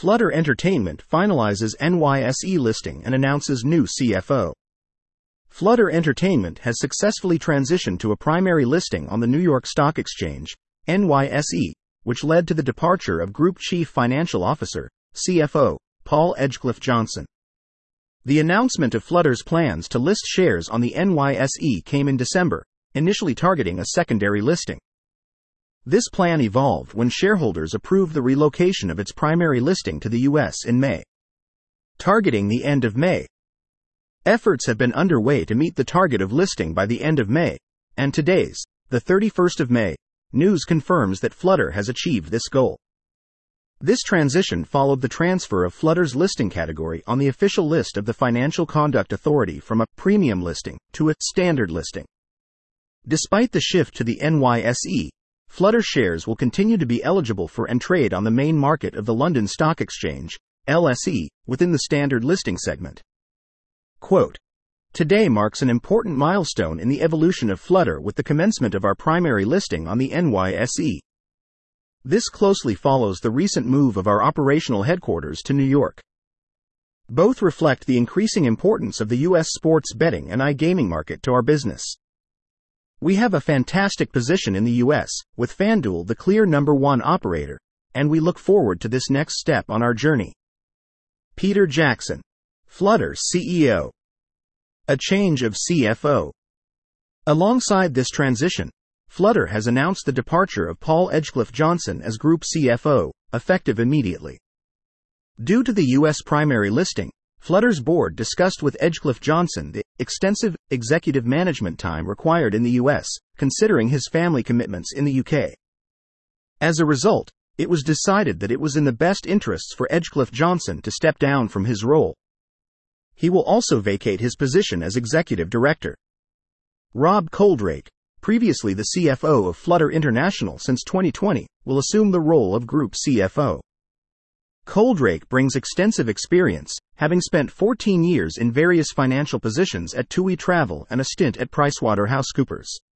Flutter Entertainment finalizes NYSE listing and announces new CFO. Flutter Entertainment has successfully transitioned to a primary listing on the New York Stock Exchange, NYSE, which led to the departure of Group Chief Financial Officer, CFO, Paul Edgecliffe Johnson. The announcement of Flutter's plans to list shares on the NYSE came in December, initially targeting a secondary listing. This plan evolved when shareholders approved the relocation of its primary listing to the U.S. in May, targeting the end of May. Efforts have been underway to meet the target of listing by the end of May, and today's, the 31st of May, news confirms that Flutter has achieved this goal. This transition followed the transfer of Flutter's listing category on the official list of the Financial Conduct Authority from a premium listing to a standard listing. Despite the shift to the NYSE, Flutter shares will continue to be eligible for and trade on the main market of the London Stock Exchange, LSE, within the standard listing segment. Quote, "Today marks an important milestone in the evolution of Flutter with the commencement of our primary listing on the NYSE. This closely follows the recent move of our operational headquarters to New York. Both reflect the increasing importance of the U.S. sports betting and iGaming market to our business. We have a fantastic position in the U.S., with FanDuel the clear number one operator, and we look forward to this next step on our journey." Peter Jackson, Flutter CEO. A change of CFO. Alongside this transition, Flutter has announced the departure of Paul Edgecliffe Johnson as Group CFO, effective immediately. Due to the U.S. primary listing, Flutter's board discussed with Edgecliffe Johnson the extensive executive management time required in the U.S., considering his family commitments in the UK. As a result, it was decided that it was in the best interests for Edgecliffe Johnson to step down from his role. He will also vacate his position as executive director. Rob Coldrake, previously the CFO of Flutter International since 2020, will assume the role of Group CFO. Coldrake brings extensive experience, having spent 14 years in various financial positions at TUI Travel and a stint at PricewaterhouseCoopers.